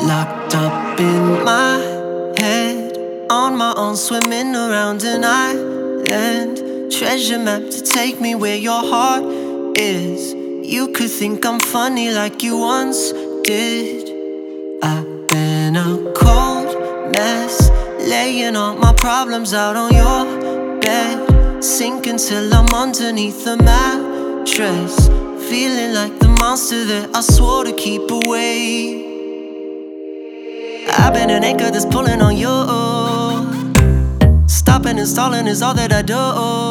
Locked up in my head, on my own, swimming around an island. Treasure map to take me where your heart is. You could think I'm funny like you once did. I've been a cold mess, laying all my problems out on your bed, sinking till I'm underneath the mattress, feeling like the monster that I swore to keep away. I've been an anchor that's pulling on you. Stopping and stalling is all that I do.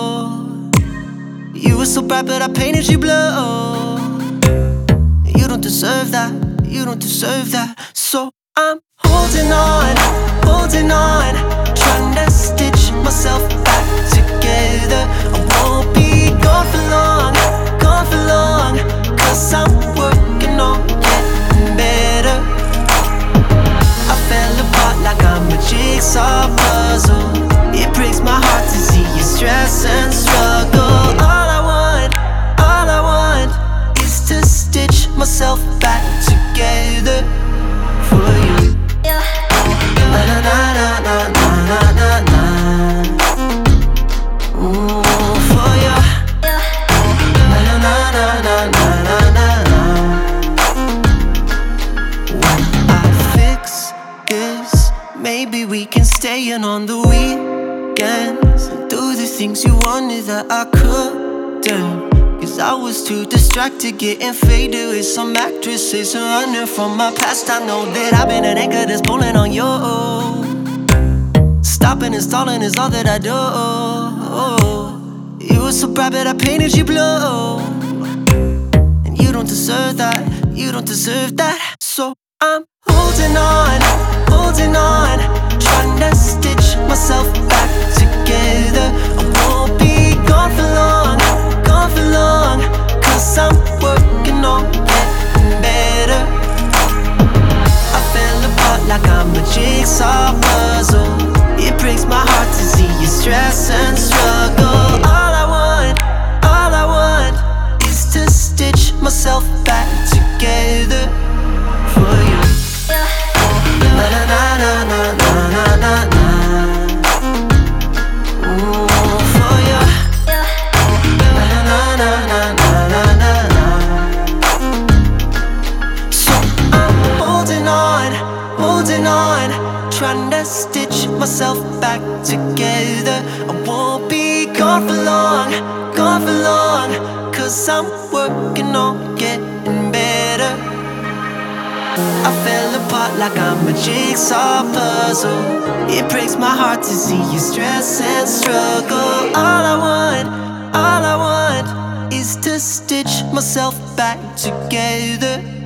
You were so bright but I painted you blue. You don't deserve that, you don't deserve that. So I'm holding on, trying to stitch myself back together. I won't be gone for long, cause I'm working on getting better. I fell apart like I'm a jigsaw puzzle. It breaks my heart to see you stress and struggle. All I want is to stitch myself back together for you. Na na na na na na na na. Ooh, for you. Na na na na na na na na. When I fix this, maybe we can stay in on the weekends and do the things you wanted that I couldn't. Cause I was too distracted, getting faded with some actresses and running from my past. I know that I've been an anchor that's pulling on you. Stopping and stalling is all that I do. You were so bright but I painted you blue. And you don't deserve that, you don't deserve that. So I'm holding on, trying to stitch myself back together. I won't be gone for long, cause I'm working on getting better. I fell apart like I'm a jigsaw puzzle. It breaks my heart to see you stress and struggle. All I want is to stitch myself back together for you. Na na na na na na na na. Ooh, for you. Na na na na na na na na. So I'm holding on, trying to stitch myself back together. I won't be gone for long, cause I'm working on getting better. I fell apart like I'm a jigsaw puzzle. It breaks my heart to see you stress and struggle. All I want is to stitch myself back together.